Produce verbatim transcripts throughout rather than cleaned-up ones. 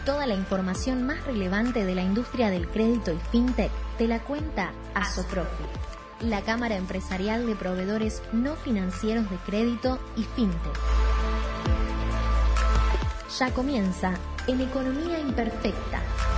Toda la información más relevante de la industria del crédito y fintech te la cuenta Asoprofi, la Cámara Empresarial de Proveedores No Financieros de Crédito y Fintech. Ya comienza en Economía Imperfecta.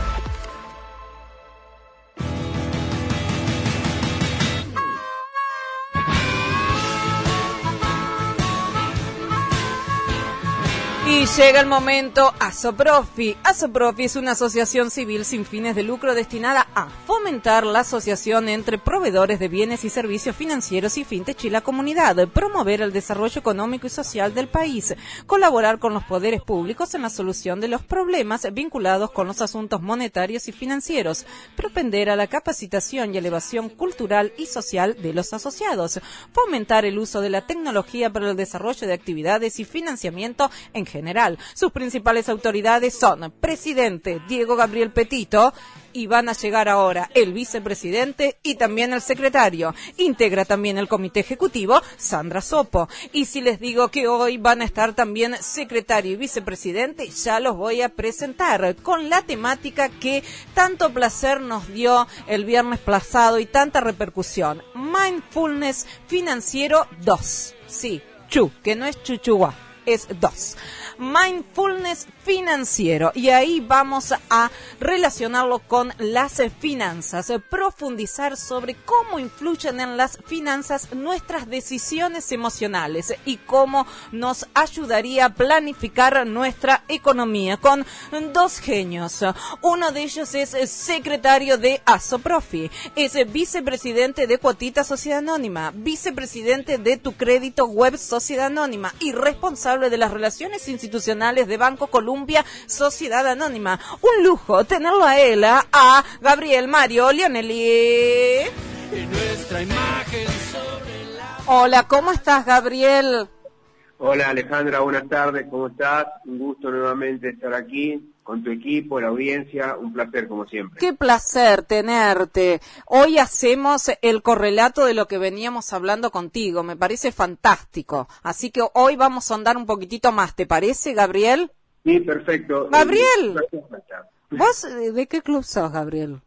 Y llega el momento Asoprofi. Asoprofi es una asociación civil sin fines de lucro destinada a fomentar la asociación entre proveedores de bienes y servicios financieros y fintech y la comunidad, promover el desarrollo económico y social del país, colaborar con los poderes públicos en la solución de los problemas vinculados con los asuntos monetarios y financieros, propender a la capacitación y elevación cultural y social de los asociados, fomentar el uso de la tecnología para el desarrollo de actividades y financiamiento en general. Sus principales autoridades son presidente Diego Gabriel Petito y van a llegar ahora el vicepresidente y también el secretario. Integra también el comité ejecutivo Sandra Sopo. Y si les digo que hoy van a estar también secretario y vicepresidente, ya los voy a presentar con la temática que tanto placer nos dio el viernes pasado y tanta repercusión. Mindfulness Financiero dos. Sí, chu, que no es chuchuá. Es dos. Mindfulness financiero. Y ahí vamos a relacionarlo con las finanzas, profundizar sobre cómo influyen en las finanzas nuestras decisiones emocionales y cómo nos ayudaría a planificar nuestra economía con dos genios. Uno de ellos es secretario de Asoprofi, es vicepresidente de Cuotita Sociedad Anónima, vicepresidente de Tu Crédito Web Sociedad Anónima y responsable de las relaciones institucionales de Banco Columbia Sociedad Anónima. Un lujo tenerlo a él, a, a Gabriel Mario Leonelli. Nuestra imagen sobre la... Hola, ¿cómo estás, Gabriel? Hola, Alejandra, buenas tardes, ¿cómo estás? Un gusto nuevamente estar aquí con tu equipo, la audiencia, un placer como siempre. Qué placer tenerte. Hoy hacemos el correlato de lo que veníamos hablando contigo, me parece fantástico. Así que hoy vamos a andar un poquitito más, ¿te parece, Gabriel? Sí, perfecto. Gabriel, ¿vos de qué club sos, Gabriel?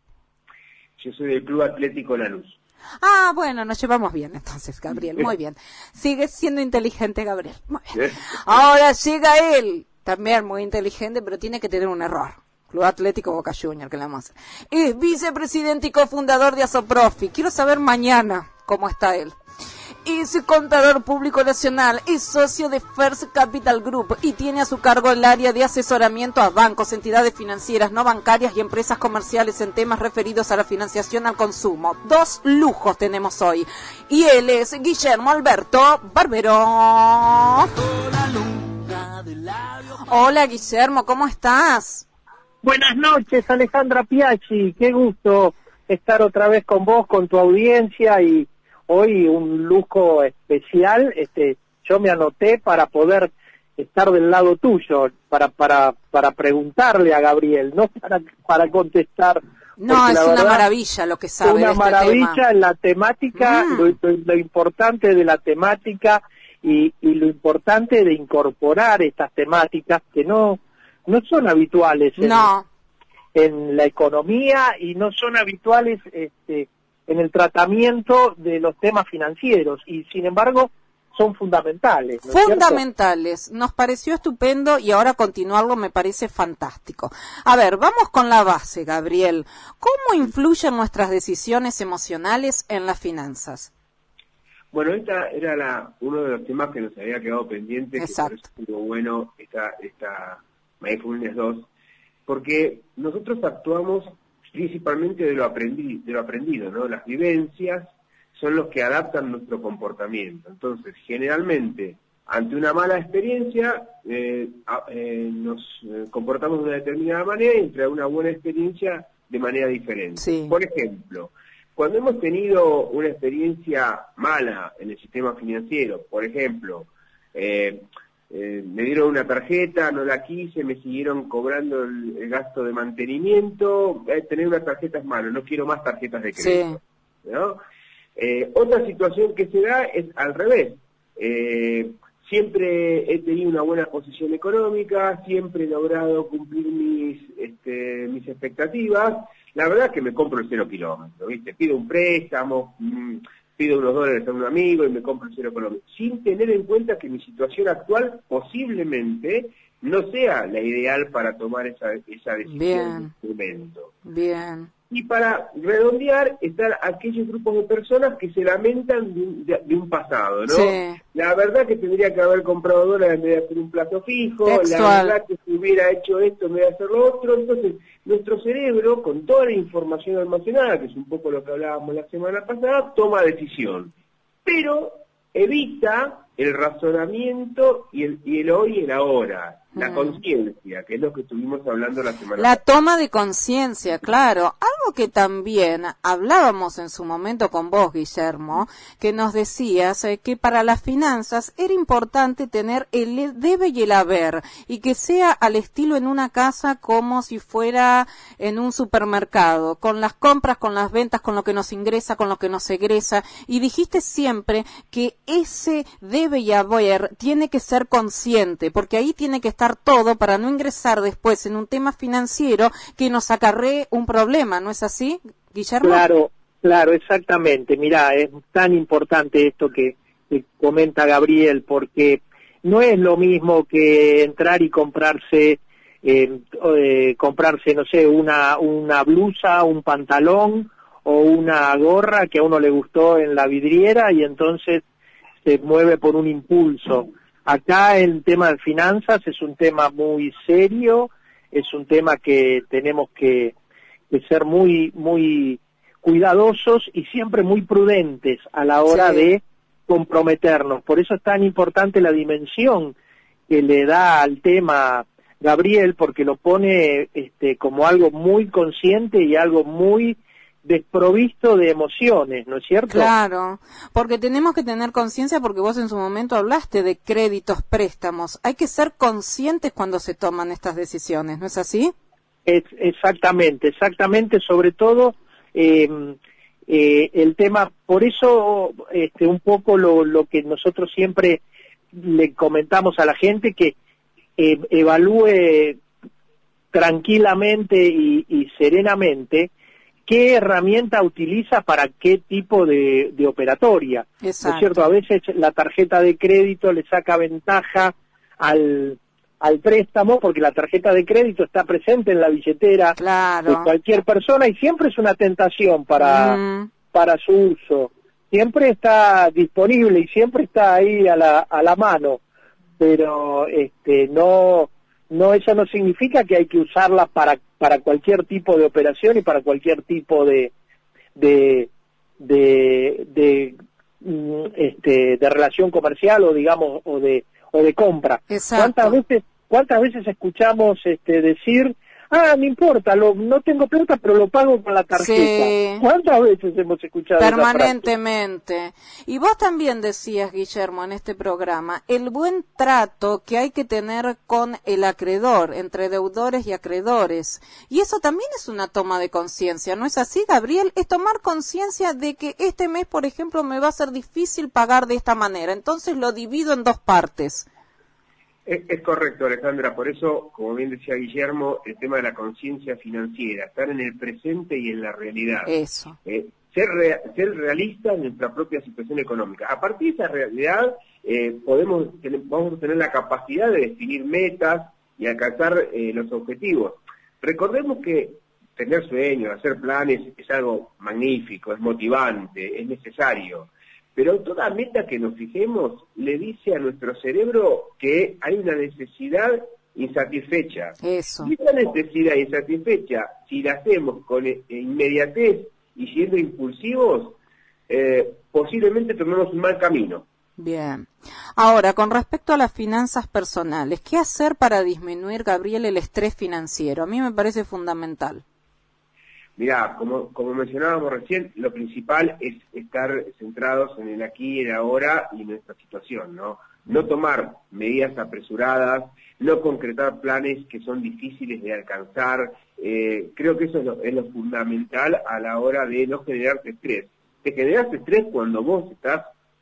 Yo soy del Club Atlético Lanús. Ah, bueno, nos llevamos bien entonces, Gabriel, muy bien. Sigues siendo inteligente, Gabriel, muy bien. Ahora llega él. También muy inteligente, pero tiene que tener un error. Club Atlético Boca Juniors, que le vamos a hacer. Es vicepresidente y cofundador de Asoprofi. Quiero saber mañana cómo está él. Es contador público nacional, es socio de First Capital Group y tiene a su cargo el área de asesoramiento a bancos, entidades financieras, no bancarias y empresas comerciales en temas referidos a la financiación al consumo. Dos lujos tenemos hoy. Y él es Guillermo Alberto Barbero. Hola, Guillermo, ¿cómo estás? Buenas noches, Alejandra Piachi. Qué gusto estar otra vez con vos, con tu audiencia, y hoy un lujo especial. Este, yo me anoté para poder estar del lado tuyo, para para para preguntarle a Gabriel, no para para contestar. No, es una verdad, maravilla lo que sabe una de este maravilla tema. En la temática, Mm. lo, lo, lo importante de la temática. Y, y lo importante de incorporar estas temáticas que no no son habituales en, no. en la economía y no son habituales este, en el tratamiento de los temas financieros, y sin embargo son fundamentales, ¿no es Fundamentales. Cierto? Nos pareció estupendo y ahora continuarlo me parece fantástico. A ver, vamos con la base, Gabriel. ¿Cómo influyen nuestras decisiones emocionales en las finanzas? Bueno, esta era la, uno de los temas que nos había quedado pendiente, Exacto. Que por eso estuvo bueno esta, esta Mindfulness dos, porque nosotros actuamos principalmente de lo aprendido, de lo aprendido, ¿no? Las vivencias son los que adaptan nuestro comportamiento. Entonces, generalmente, ante una mala experiencia, eh, eh, nos eh, comportamos de una determinada manera y entre una buena experiencia de manera diferente. Sí. Por ejemplo, cuando hemos tenido una experiencia mala en el sistema financiero, por ejemplo, eh, eh, me dieron una tarjeta, no la quise, me siguieron cobrando el, el gasto de mantenimiento, eh, tener una tarjeta es malo, no quiero más tarjetas de crédito, sí. ¿no? Eh, otra situación que se da es al revés. Eh, siempre he tenido una buena posición económica, siempre he logrado cumplir mis, este, mis expectativas. La verdad es que me compro el cero kilómetro, ¿viste? Pido un préstamo, mmm, pido unos dólares a un amigo y me compro el cero kilómetro, sin tener en cuenta que mi situación actual posiblemente no sea la ideal para tomar esa, esa decisión Bien. en este momento. Bien. Y para redondear, están aquellos grupos de personas que se lamentan de un, de, de un pasado, ¿no? Sí. La verdad que tendría que haber comprado dólares en vez de hacer un plazo fijo, Textual. la verdad que si hubiera hecho esto en vez de hacer lo otro. Entonces, nuestro cerebro, con toda la información almacenada, que es un poco lo que hablábamos la semana pasada, toma decisión. Pero evita el razonamiento y el, y el hoy y el ahora. La conciencia, que es lo que estuvimos hablando la semana La pasada. toma de conciencia, claro. Algo que también hablábamos en su momento con vos, Guillermo, que nos decías eh, que para las finanzas era importante tener el debe y el haber, y que sea al estilo en una casa como si fuera en un supermercado, con las compras, con las ventas, con lo que nos ingresa, con lo que nos egresa. Y dijiste siempre que ese debe y haber tiene que ser consciente, porque ahí tiene que estar todo para no ingresar después en un tema financiero que nos acarree un problema, ¿no es así, Guillermo? Claro, claro, exactamente. Mirá, es tan importante esto que, que comenta Gabriel, porque no es lo mismo que entrar y comprarse, eh, eh, comprarse, no sé, una, una blusa, un pantalón o una gorra que a uno le gustó en la vidriera y entonces se mueve por un impulso. Acá el tema de finanzas es un tema muy serio, es un tema que tenemos que, que ser muy muy cuidadosos y siempre muy prudentes a la hora Sí. de comprometernos. Por eso es tan importante la dimensión que le da al tema Gabriel, porque lo pone este, como algo muy consciente y algo muy desprovisto de emociones, ¿no es cierto? Claro, porque tenemos que tener conciencia, porque vos en su momento hablaste de créditos, préstamos. Hay que ser conscientes cuando se toman estas decisiones, ¿no es así? Es, exactamente, exactamente, sobre todo eh, eh, el tema, por eso este, un poco lo, lo que nosotros siempre le comentamos a la gente, que eh, evalúe tranquilamente y, y serenamente qué herramienta utiliza para qué tipo de, de operatoria. Exacto. ¿No es cierto? A veces la tarjeta de crédito le saca ventaja al, al préstamo porque la tarjeta de crédito está presente en la billetera Claro. de cualquier persona y siempre es una tentación para, Mm. para su uso. Siempre está disponible y siempre está ahí a la, a la mano, pero este no... No, eso no significa que hay que usarla para para cualquier tipo de operación y para cualquier tipo de de de, de, de este de relación comercial o digamos o de o de compra. Exacto. ¿Cuántas veces cuántas veces escuchamos este decir, ah, no importa, lo, no tengo plata, pero lo pago con la tarjeta? Sí. ¿Cuántas veces hemos escuchado esa frase? Permanentemente. Y vos también decías, Guillermo, en este programa, el buen trato que hay que tener con el acreedor, entre deudores y acreedores. Y eso también es una toma de conciencia, ¿no es así, Gabriel? Es tomar conciencia de que este mes, por ejemplo, me va a ser difícil pagar de esta manera, entonces lo divido en dos partes. Es, es correcto, Alejandra, por eso, como bien decía Guillermo, el tema de la conciencia financiera, estar en el presente y en la realidad. Eso. Eh, ser, rea, ser realista en nuestra propia situación económica. A partir de esa realidad, eh, podemos tener, vamos a tener la capacidad de definir metas y alcanzar eh, los objetivos. Recordemos que tener sueños, hacer planes, es algo magnífico, es motivante, es necesario. Pero toda meta que nos fijemos le dice a nuestro cerebro que hay una necesidad insatisfecha. Eso. Y esa necesidad insatisfecha, si la hacemos con inmediatez y siendo impulsivos, eh, posiblemente tomemos un mal camino. Bien. Ahora, con respecto a las finanzas personales, ¿qué hacer para disminuir, Gabriel, el estrés financiero? A mí me parece fundamental. Mirá, como, como mencionábamos recién, lo principal es estar centrados en el aquí y el ahora y en nuestra situación, ¿no? No tomar medidas apresuradas, no concretar planes que son difíciles de alcanzar. Eh, creo que eso es lo, es lo fundamental a la hora de no generarte estrés. Te generas estrés cuando vos estás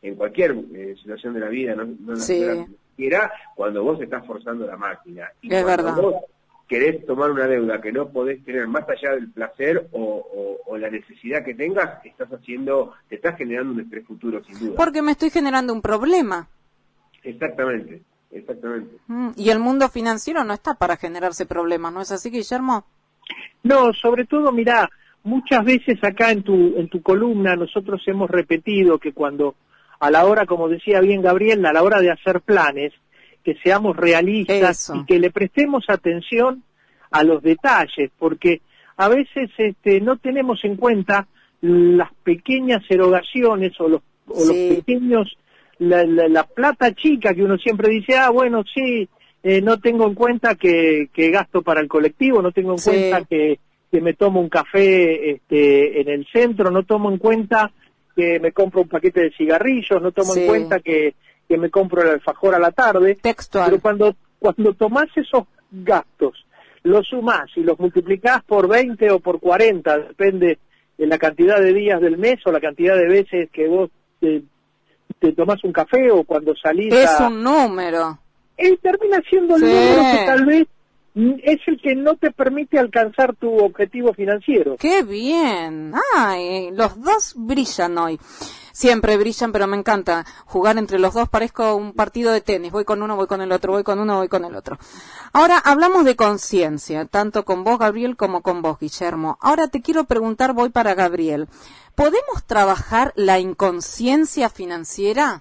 en cualquier eh, situación de la vida, no, no en la Sí. financiera, cuando vos estás forzando la máquina. Y Es cuando verdad. vos querés tomar una deuda que no podés tener más allá del placer o, o, o la necesidad que tengas, estás haciendo, te estás generando un estrés futuro sin duda. Porque me estoy generando un problema. Exactamente, exactamente. Mm, y el mundo financiero no está para generarse problemas, ¿no es así, Guillermo? No, sobre todo, mirá, muchas veces acá en tu, en tu columna nosotros hemos repetido que cuando, a la hora, como decía bien Gabriel, a la hora de hacer planes, que seamos realistas Eso. y que le prestemos atención a los detalles, porque a veces este, no tenemos en cuenta las pequeñas erogaciones o los, o Sí. los pequeños, la, la, la plata chica que uno siempre dice, ah, bueno, sí, eh, no tengo en cuenta que, que gasto para el colectivo, no tengo en Sí. cuenta que, que me tomo un café este, en el centro, no tomo en cuenta que me compro un paquete de cigarrillos, no tomo Sí. en cuenta que, que me compro el alfajor a la tarde. Textual. Pero cuando, cuando tomás esos gastos, los sumás y los multiplicás por veinte o por cuarenta, depende de la cantidad de días del mes o la cantidad de veces que vos te, te tomás un café o cuando salís Es a... un número. Él termina siendo el Sí. número que tal vez mm, es el que no te permite alcanzar tu objetivo financiero. ¡Qué bien! ¡Ay! Los dos brillan hoy. Siempre brillan, pero me encanta jugar entre los dos. Parezco un partido de tenis. Voy con uno, voy con el otro, voy con uno, voy con el otro. Ahora hablamos de conciencia, tanto con vos, Gabriel, como con vos, Guillermo. Ahora te quiero preguntar, voy para Gabriel. ¿Podemos trabajar la inconsciencia financiera?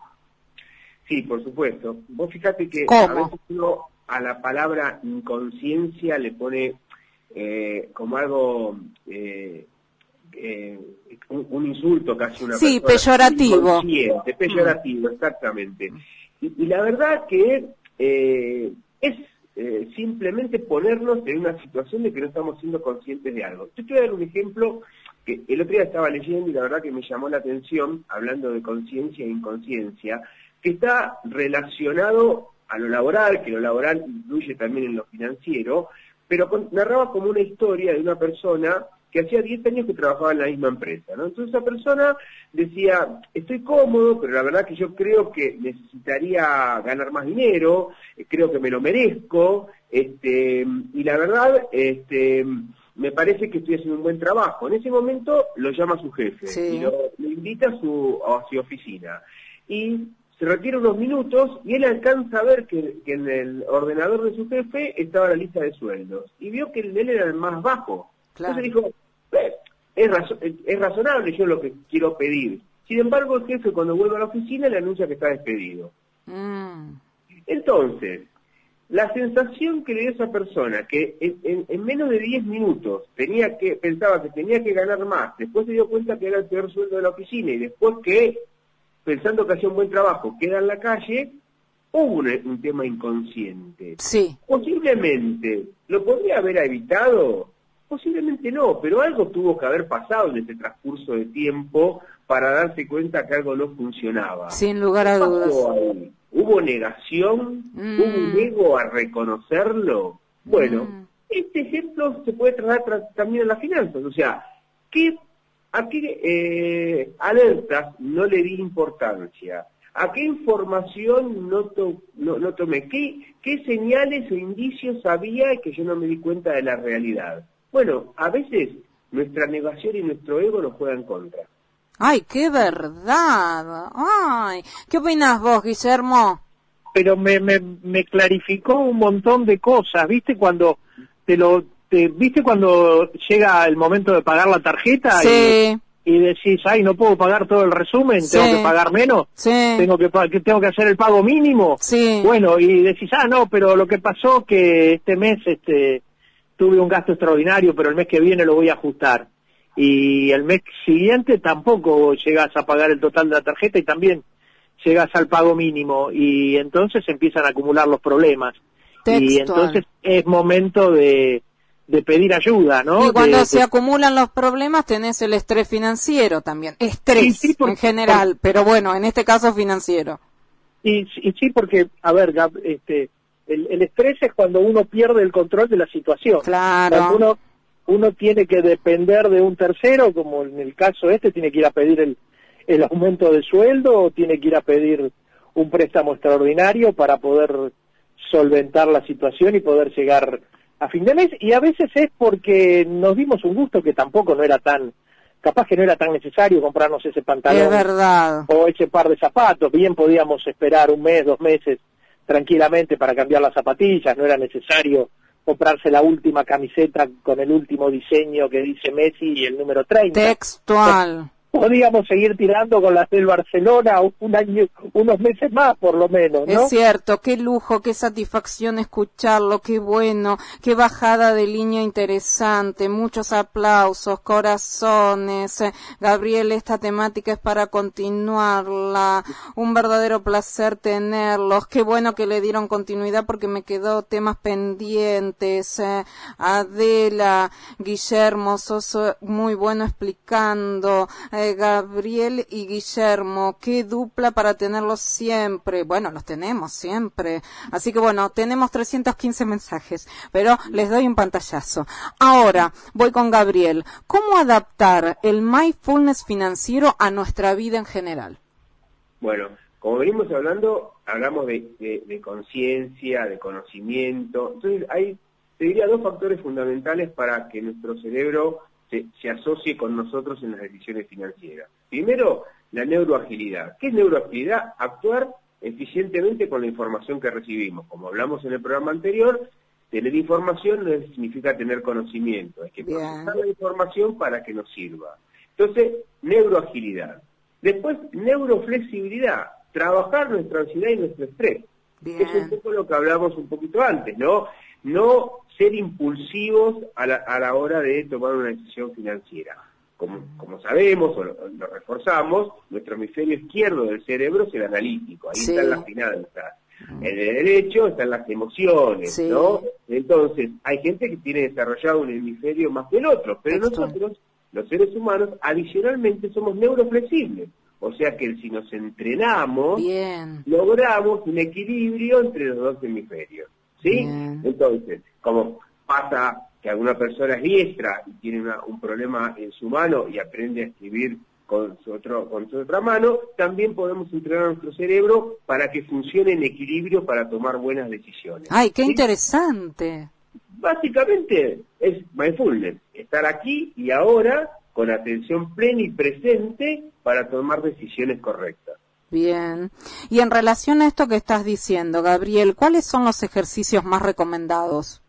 Sí, por supuesto. Vos fíjate que ¿Cómo? a veces uno a la palabra inconsciencia le pone eh, como algo, eh, eh, un, un insulto casi a una Sí, persona. peyorativo. Inconsciente, peyorativo, exactamente. Y, y la verdad que eh, es eh, simplemente ponernos en una situación de que no estamos siendo conscientes de algo. Yo te voy a dar un ejemplo que el otro día estaba leyendo y la verdad que me llamó la atención, hablando de conciencia e inconsciencia, que está relacionado a lo laboral, que lo laboral influye también en lo financiero, pero con, narraba como una historia de una persona que hacía diez años que trabajaba en la misma empresa, ¿no? Entonces esa persona decía, estoy cómodo, pero la verdad que yo creo que necesitaría ganar más dinero, eh, creo que me lo merezco, este, y la verdad, este, me parece que estoy haciendo un buen trabajo. En ese momento lo llama su jefe Sí. y lo, lo invita a su, a su oficina. Y se retira unos minutos y él alcanza a ver que, que en el ordenador de su jefe estaba la lista de sueldos y vio que el de él era el más bajo. Claro. Entonces dijo, eh, es, razo es razonable yo lo que quiero pedir. Sin embargo, el jefe cuando vuelve a la oficina le anuncia que está despedido. Mm. Entonces, la sensación que le dio esa persona, que en, en, en menos de diez minutos tenía que pensaba que tenía que ganar más, después se dio cuenta que era el peor sueldo de la oficina y después que pensando que hacía un buen trabajo, queda en la calle, hubo un, un tema inconsciente. Sí. Posiblemente, ¿lo podría haber evitado? Posiblemente no, pero algo tuvo que haber pasado en ese transcurso de tiempo para darse cuenta que algo no funcionaba. Sin lugar a ¿Qué pasó dudas. ahí? ¿Hubo negación? Mm. ¿Hubo un ego a reconocerlo? Bueno, Mm. este ejemplo se puede trasladar tra también a las finanzas, o sea, ¿qué ¿a qué eh, alertas no le di importancia? ¿A qué información no, to no, no tomé? ¿Qué, ¿Qué señales o indicios había que yo no me di cuenta de la realidad? Bueno, a veces nuestra negación y nuestro ego nos juegan contra. ¡Ay, qué verdad! ¡Ay! ¿Qué opinas vos, Guillermo? Pero me, me, me clarificó un montón de cosas, ¿viste? Cuando te lo... Te, ¿Viste cuando llega el momento de pagar la tarjeta Sí. y, y decís, ay, no puedo pagar todo el resumen, Sí. tengo que pagar menos, Sí. tengo que, pa- que tengo que hacer el pago mínimo? Sí. Bueno, y decís, ah, no, pero lo que pasó que este mes este tuve un gasto extraordinario, pero el mes que viene lo voy a ajustar. Y el mes siguiente tampoco llegas a pagar el total de la tarjeta y también llegas al pago mínimo y entonces empiezan a acumular los problemas. Textual. Y entonces es momento de de pedir ayuda, ¿no? Y cuando de, se de... acumulan los problemas tenés el estrés financiero también. Estrés Sí, sí, por- en general, por- pero bueno, en este caso financiero. Y, y sí, porque, a ver, Gab, este, el, el estrés es cuando uno pierde el control de la situación. Claro. Cuando uno, uno tiene que depender de un tercero, como en el caso este, tiene que ir a pedir el, el aumento de sueldo o tiene que ir a pedir un préstamo extraordinario para poder solventar la situación y poder llegar a fin de mes. Y a veces es porque nos dimos un gusto que tampoco no era tan, capaz que no era tan necesario comprarnos ese pantalón. Es verdad. O ese par de zapatos. Bien podíamos esperar un mes, dos meses tranquilamente para cambiar las zapatillas, no era necesario comprarse la última camiseta con el último diseño que dice Messi y el número treinta. Textual. Podíamos seguir tirando con las del Barcelona un año, unos meses más por lo menos, ¿no? Es cierto, qué lujo, qué satisfacción escucharlo, qué bueno, qué bajada de línea interesante, muchos aplausos, corazones. Eh, Gabriel, esta temática es para continuarla, un verdadero placer tenerlos, qué bueno que le dieron continuidad porque me quedó temas pendientes. Eh, Adela, Guillermo, sos eh, muy bueno explicando. Eh, Gabriel y Guillermo, qué dupla para tenerlos siempre. Bueno, los tenemos siempre. Así que bueno, tenemos trescientos quince mensajes, pero les doy un pantallazo. Ahora, voy con Gabriel. ¿Cómo adaptar el mindfulness financiero a nuestra vida en general? Bueno, como venimos hablando, hablamos de, de, de conciencia, de conocimiento. Entonces hay, te diría, dos factores fundamentales para que nuestro cerebro Se, se asocie con nosotros en las decisiones financieras. Primero, la neuroagilidad. ¿Qué es neuroagilidad? Actuar eficientemente con la información que recibimos. Como hablamos en el programa anterior, tener información no significa tener conocimiento. Hay que procesar la información para que nos sirva. Entonces, neuroagilidad. Después, neuroflexibilidad. Trabajar nuestra ansiedad y nuestro estrés. Bien. Es un poco lo que hablamos un poquito antes, ¿no? No ser impulsivos a la, a la hora de tomar una decisión financiera. Como, como sabemos, o lo, lo reforzamos, nuestro hemisferio izquierdo del cerebro es el analítico, ahí Sí. están las finanzas. En el derecho están las emociones, Sí. ¿no? Entonces, hay gente que tiene desarrollado un hemisferio más que el otro, pero Exacto. nosotros, los seres humanos, adicionalmente somos neuroflexibles. O sea que si nos entrenamos, Bien. logramos un equilibrio entre los dos hemisferios. ¿Sí? Bien. Entonces, como pasa que alguna persona es diestra y tiene una, un problema en su mano y aprende a escribir con su, otro, con su otra mano, también podemos entrenar a nuestro cerebro para que funcione en equilibrio para tomar buenas decisiones. Ay, qué ¿Sí? interesante. Básicamente es mindfulness, estar aquí y ahora con atención plena y presente para tomar decisiones correctas. Bien. Y en relación a esto que estás diciendo, Gabriel, ¿cuáles son los ejercicios más recomendados?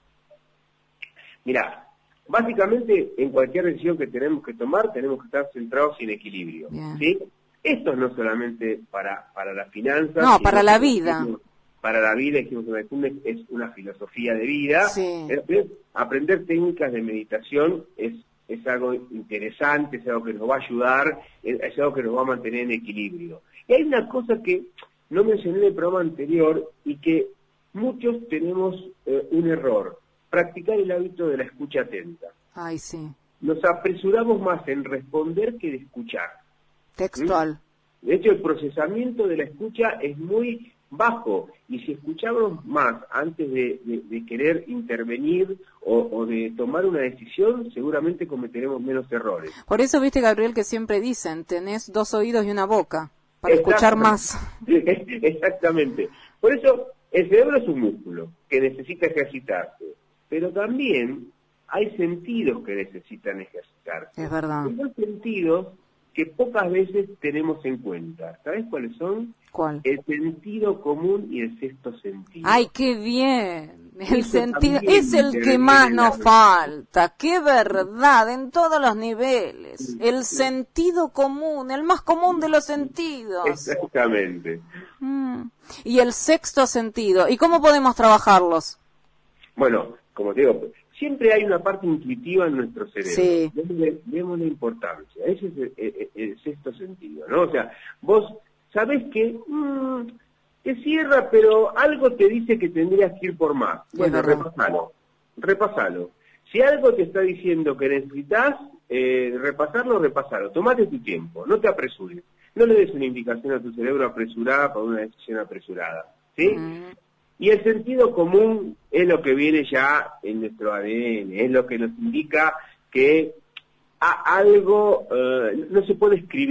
Mira, básicamente en cualquier decisión que tenemos que tomar tenemos que estar centrados en equilibrio. Bien. ¿Sí? Esto no solamente para, para las finanzas. No, sino para la que vida. Para la vida, dijimos que es una filosofía de vida. Sí. Entonces, aprender técnicas de meditación es, es algo interesante, es algo que nos va a ayudar, es, es algo que nos va a mantener en equilibrio. Y hay una cosa que no mencioné en el programa anterior y que muchos tenemos eh, un error, practicar el hábito de la escucha atenta. Ay, sí. Nos apresuramos más en responder que de escuchar. Textual. ¿Mm? De hecho, el procesamiento de la escucha es muy bajo, y si escuchamos más antes de, de, de querer intervenir o, o de tomar una decisión, seguramente cometeremos menos errores. Por eso, viste, Gabriel, que siempre dicen, tenés dos oídos y una boca, para escuchar más. Exactamente. Por eso, el cerebro es un músculo que necesita ejercitarse, pero también hay sentidos que necesitan ejercitarse. Es verdad. Son sentidos que pocas veces tenemos en cuenta. ¿Sabes cuáles son? ¿Cuál? El sentido común y el sexto sentido. ¡Ay, qué bien! El Eso sentido también es el que interviene más en nos la- falta. ¡Qué verdad! En todos los niveles. El sentido común, el más común de los sentidos. Exactamente. Mm. Y el sexto sentido. ¿Y cómo podemos trabajarlos? Bueno, como te digo, siempre hay una parte intuitiva en nuestro cerebro. Sí. Démosle, démosle importancia. Ese es el, el- el sexto sentido, ¿no? O sea, vos sabés que mmm, te cierra, pero algo te dice que tendrías que ir por más. Sí, Bueno, es verdad. repasalo. Repasalo. Si algo te está diciendo que necesitas eh, repasarlo, repasalo. Tomate tu tiempo, no te apresures. No le des una indicación a tu cerebro apresurada para una decisión apresurada. ¿Sí? Mm. Y el sentido común es lo que viene ya en nuestro A D N, es lo que nos indica que a algo eh, no se puede escribir,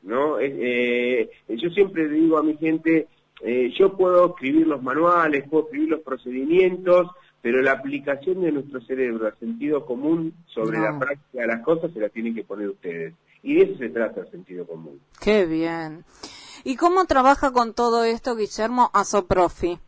¿no? Eh, yo siempre digo a mi gente, eh, yo puedo escribir los manuales, puedo escribir los procedimientos, pero la aplicación de nuestro cerebro al sentido común sobre no. la práctica de las cosas se la tienen que poner ustedes. Y de eso se trata el sentido común. Qué bien. ¿Y cómo trabaja con todo esto, Guillermo Asoprofi?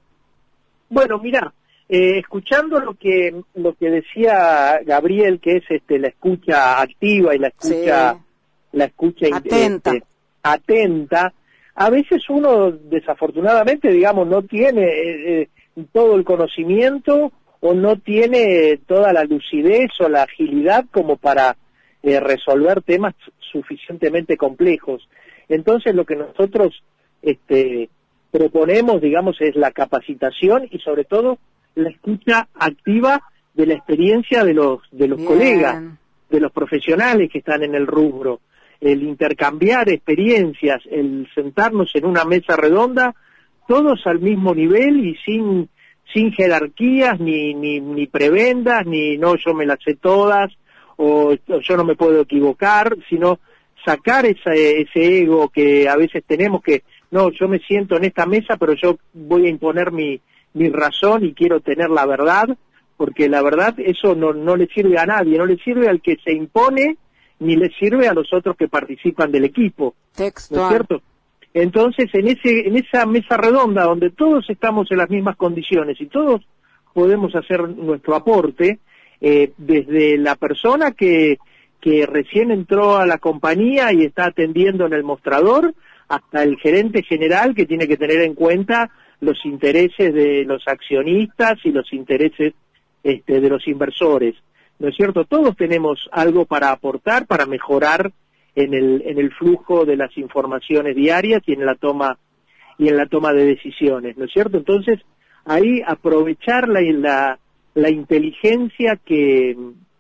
Bueno, mira, eh, escuchando lo que lo que decía Gabriel, que es este la escucha activa y la escucha sí. la escucha atenta. Este, atenta, a veces uno desafortunadamente, digamos, no tiene eh, eh, todo el conocimiento o no tiene toda la lucidez o la agilidad como para eh, resolver temas suficientemente complejos. Entonces lo que nosotros este, proponemos, digamos, es la capacitación y sobre todo la escucha activa de la experiencia de los de los Bien. colegas, de los profesionales que están en el rubro, el intercambiar experiencias, el sentarnos en una mesa redonda, todos al mismo nivel y sin sin jerarquías, ni ni ni prebendas, ni no yo me las sé todas, o yo no me puedo equivocar, sino sacar ese, ese ego que a veces tenemos que, no, yo me siento en esta mesa, pero yo voy a imponer mi, mi razón y quiero tener la verdad, porque la verdad eso no, no le sirve a nadie, no le sirve al que se impone, ni le sirve a los otros que participan del equipo. Textual. ¿No es cierto? Entonces, en ese, en esa mesa redonda donde todos estamos en las mismas condiciones y todos podemos hacer nuestro aporte, eh, desde la persona que que recién entró a la compañía y está atendiendo en el mostrador, hasta el gerente general que tiene que tener en cuenta los intereses de los accionistas y los intereses este, de los inversores. ¿No es cierto? Todos tenemos algo para aportar, para mejorar en el, en el flujo de las informaciones diarias y en la toma, y en la toma de decisiones, ¿no es cierto? Entonces, ahí aprovechar la, la, la inteligencia que...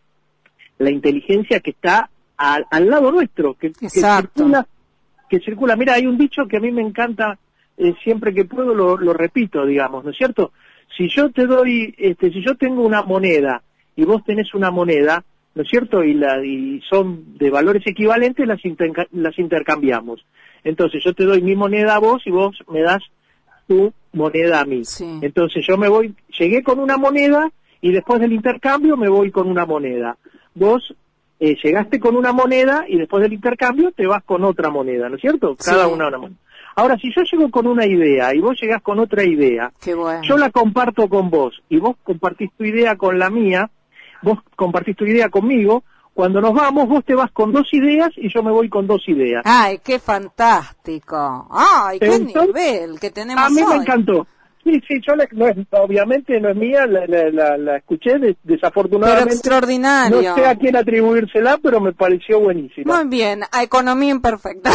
la inteligencia que está al, al lado nuestro, que, que circula, que circula. Mira, hay un dicho que a mí me encanta, eh, siempre que puedo lo, lo repito, digamos, ¿no es cierto? Si yo te doy, este, si yo tengo una moneda y vos tenés una moneda, ¿no es cierto? Y, la, y son de valores equivalentes, las, inter, las intercambiamos. Entonces yo te doy mi moneda a vos y vos me das tu moneda a mí. Sí. Entonces yo me voy, llegué con una moneda y después del intercambio me voy con una moneda. Vos eh, llegaste con una moneda y después del intercambio te vas con otra moneda, ¿no es cierto? Cada sí. una una moneda. Ahora, si yo llego con una idea y vos llegás con otra idea, Qué bueno. yo la comparto con vos y vos compartís tu idea con la mía, vos compartís tu idea conmigo, cuando nos vamos vos te vas con dos ideas y yo me voy con dos ideas. ¡Ay, qué fantástico! ¡Ay, qué Entonces, nivel que tenemos A mí hoy. me encantó. Sí, sí, yo la, no es, obviamente no es mía, la, la, la, la escuché, de, desafortunadamente. Pero extraordinario. No sé a quién atribuírsela, pero me pareció buenísima. Muy bien, a economía imperfecta.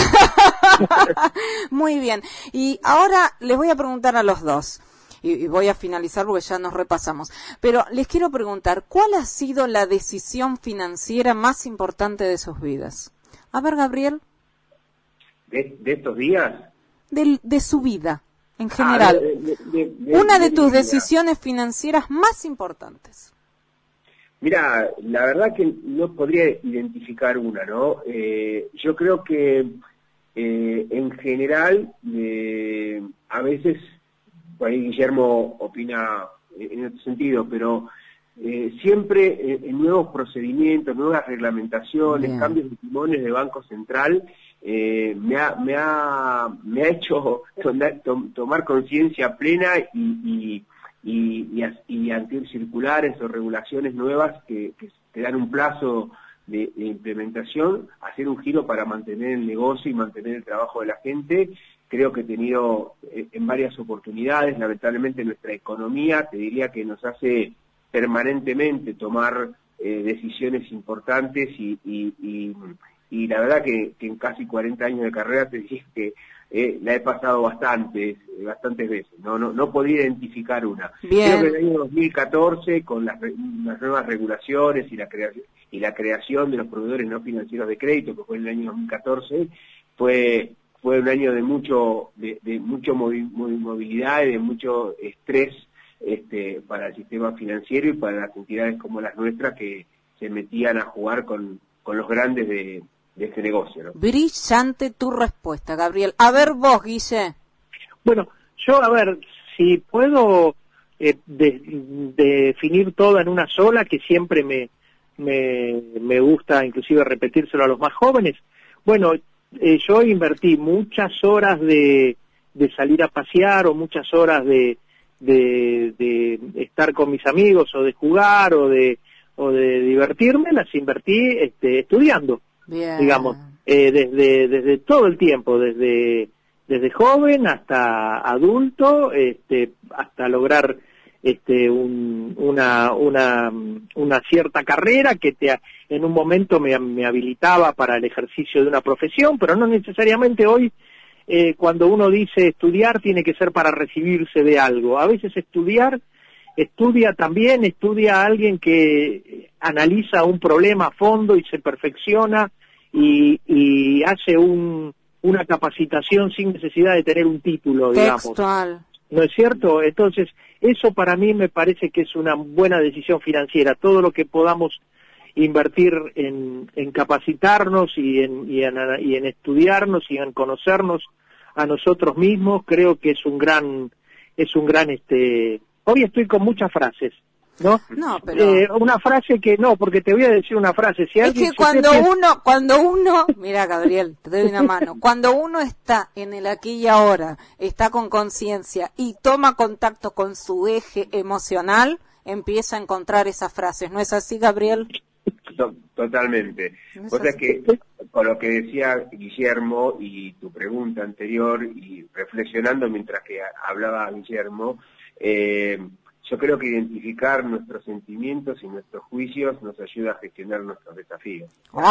Muy bien. Y ahora les voy a preguntar a los dos, y, y voy a finalizar porque ya nos repasamos, pero les quiero preguntar, ¿cuál ha sido la decisión financiera más importante de sus vidas? A ver, Gabriel. ¿De, de estos días? De, de su vida. En general, ah, de, de, de, de, una de, de tus vida. decisiones financieras más importantes. Mira, la verdad que no podría identificar una, ¿no? Eh, yo creo que eh, en general, eh, a veces, por ahí Guillermo opina en otro sentido, pero eh, siempre eh, en nuevos procedimientos, nuevas reglamentaciones, Bien. cambios de timones de Banco Central, Eh, me, ha, me, ha, me ha hecho tomar, tomar conciencia plena y, y, y, y, y ante circulares o regulaciones nuevas que, que te dan un plazo de, de implementación, hacer un giro para mantener el negocio y mantener el trabajo de la gente. Creo que he tenido eh, en varias oportunidades, lamentablemente nuestra economía, te diría que nos hace permanentemente tomar eh, decisiones importantes y, y, y y la verdad que, que en casi cuarenta años de carrera te dije que eh, la he pasado bastantes, bastantes veces, no no no podría identificar una. Bien. Creo que en el año dos mil catorce, con las, las nuevas regulaciones y la, creación, y la creación de los proveedores no financieros de crédito, que fue en el año dos mil catorce, fue fue un año de mucho de, de mucho movi, movilidad y de mucho estrés este, para el sistema financiero y para las entidades como las nuestras que se metían a jugar con, con los grandes de de este negocio, ¿no? Brillante tu respuesta, Gabriel. A ver vos, Guille. Bueno, yo, a ver, si puedo eh, de, de definir todo en una sola, que siempre me, me, me gusta inclusive repetírselo a los más jóvenes. Bueno, eh, yo invertí muchas horas de, de salir a pasear o muchas horas de, de, de estar con mis amigos o de jugar o de, o de divertirme, las invertí este, estudiando. Bien. Digamos, eh, desde desde todo el tiempo, desde desde joven hasta adulto, este, hasta lograr este un, una una una cierta carrera que te en un momento me, me habilitaba para el ejercicio de una profesión, pero no necesariamente hoy eh, cuando uno dice estudiar tiene que ser para recibirse de algo. A veces estudiar estudia también, estudia a alguien que analiza un problema a fondo y se perfecciona y, y hace un, una capacitación sin necesidad de tener un título, digamos. Textual. ¿No es cierto? Entonces, eso para mí me parece que es una buena decisión financiera. Todo lo que podamos invertir en, en capacitarnos y en, y, en, y en estudiarnos y en conocernos a nosotros mismos, creo que es un gran, es un gran este... Hoy estoy con muchas frases, ¿no? No, pero... Eh, una frase que no, porque te voy a decir una frase. Si es alguien, que cuando si uno, cuando uno, mira Gabriel, te doy una mano, cuando uno está en el aquí y ahora, está con conciencia y toma contacto con su eje emocional, empieza a encontrar esas frases. ¿No es así, Gabriel? Totalmente. ¿No es O sea así? que, con lo que decía Guillermo y tu pregunta anterior, y reflexionando mientras que hablaba Guillermo, Eh, yo creo que identificar nuestros sentimientos y nuestros juicios nos ayuda a gestionar nuestros desafíos.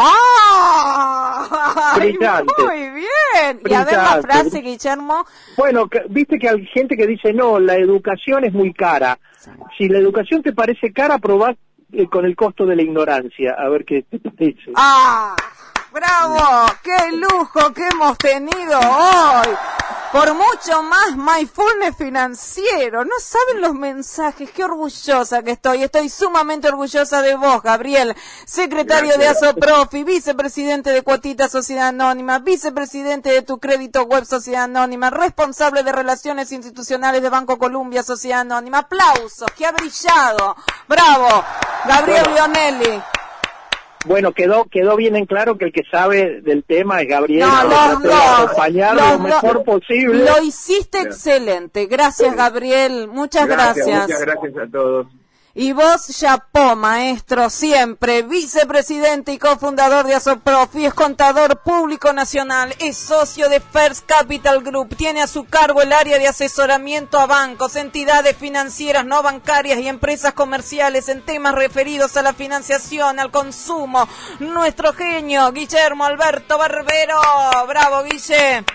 ¡Ah! Brillante. Muy bien. Y a ver la frase, Guillermo. Bueno, que, viste que hay gente que dice, no, la educación es muy cara. Si la educación te parece cara, probá eh, con el costo de la ignorancia. A ver qué te parece. ¡Ah! ¡Bravo! ¡Qué lujo que hemos tenido hoy! Por mucho más mindfulness financiero. No saben los mensajes. Qué orgullosa que estoy. Estoy sumamente orgullosa de vos, Gabriel. Secretario de Asoprofi, vicepresidente de Cuotita Sociedad Anónima, vicepresidente de Tu Crédito Web Sociedad Anónima, responsable de Relaciones Institucionales de Banco Columbia Sociedad Anónima. Aplausos, que ha brillado. ¡Bravo! Gabriel Leonelli. Bueno, quedó quedó bien en claro que el que sabe del tema es Gabriel. No, no, no. Acompañar lo mejor posible. Lo hiciste excelente. Gracias, Gabriel. Muchas gracias. gracias. Muchas gracias a todos. Y vos, Chapó, maestro, siempre, vicepresidente y cofundador de Asoprofi, es contador público nacional, es socio de First Capital Group, tiene a su cargo el área de asesoramiento a bancos, entidades financieras no bancarias y empresas comerciales en temas referidos a la financiación, al consumo. Nuestro genio, Guillermo Alberto Barbero. Bravo, Guille.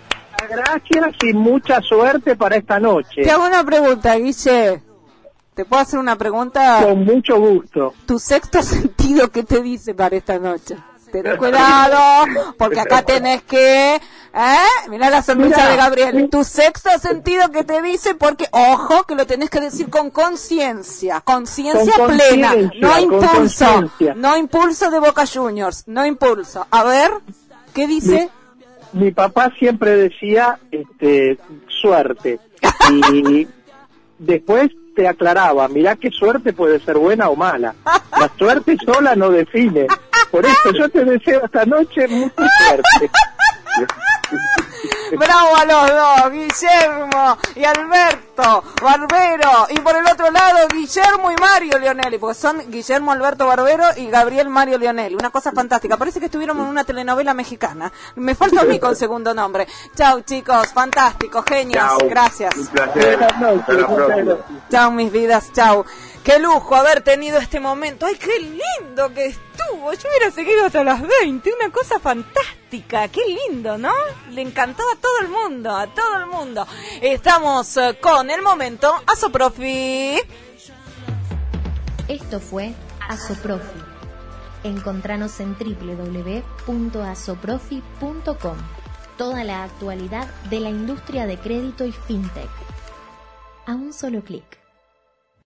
Gracias y mucha suerte para esta noche. Te hago una pregunta, Guille. ¿Te puedo hacer una pregunta? Con mucho gusto. ¿Tu sexto sentido qué te dice para esta noche? Ten cuidado, porque acá tenés que... ¿Eh? Mirá la sonrisa Mirá. de Gabriel. Tu sexto sentido que te dice, porque, ojo, que lo tenés que decir con conciencia. Conciencia con plena. No impulso. No impulso de Boca Juniors. No impulso. A ver, ¿qué dice? Mi, mi papá siempre decía, este, suerte. Y después te aclaraba, mirá qué suerte puede ser buena o mala. La suerte sola no define. Por eso yo te deseo esta noche mucha suerte. Bravo a los dos, Guillermo y Alberto Barbero. Y por el otro lado, Guillermo y Mario Leonelli, porque son Guillermo Alberto Barbero y Gabriel Mario Leonelli. Una cosa fantástica. Parece que estuvieron en una telenovela mexicana. Me falta a mí con segundo nombre. Chau, chicos. Fantástico. Genios. Chau. Gracias. Un placer. Hasta la próxima. Chau, mis vidas. Chau. Qué lujo haber tenido este momento. ¡Ay, qué lindo que estuvo! Yo hubiera seguido hasta las veinte. Una cosa fantástica. Qué lindo, ¿no? Le encantó a todo el mundo, a todo el mundo. Estamos uh, con el momento Asoprofi. Esto fue Asoprofi. Encontranos en doble u doble u doble u punto asoprofi punto com. Toda la actualidad de la industria de crédito y fintech. A un solo clic.